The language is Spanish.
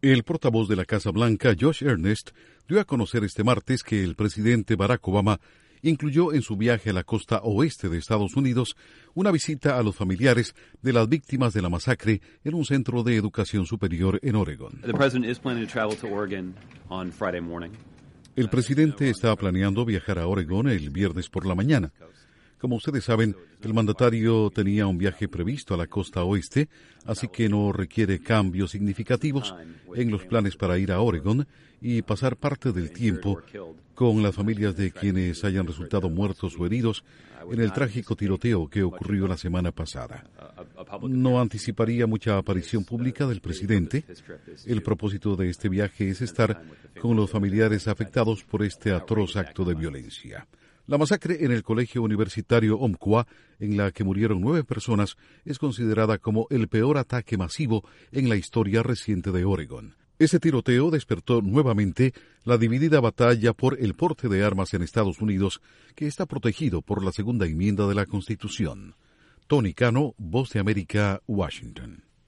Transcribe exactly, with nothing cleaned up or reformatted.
El portavoz de la Casa Blanca, Josh Earnest, dio a conocer este martes que el presidente Barack Obama incluyó en su viaje a la costa oeste de Estados Unidos una visita a los familiares de las víctimas de la masacre en un centro de educación superior en Oregón. El presidente está planeando viajar a Oregón el viernes por la mañana. Como ustedes saben, el mandatario tenía un viaje previsto a la costa oeste, así que no requiere cambios significativos en los planes para ir a Oregón y pasar parte del tiempo con las familias de quienes hayan resultado muertos o heridos en el trágico tiroteo que ocurrió la semana pasada. No anticiparía mucha aparición pública del presidente. El propósito de este viaje es estar con los familiares afectados por este atroz acto de violencia. La masacre en el colegio universitario Umpqua, en la que murieron nueve personas, es considerada como el peor ataque masivo en la historia reciente de Oregón. Ese tiroteo despertó nuevamente la dividida batalla por el porte de armas en Estados Unidos, que está protegido por la segunda enmienda de la Constitución. Tony Cano, Voz de América, Washington.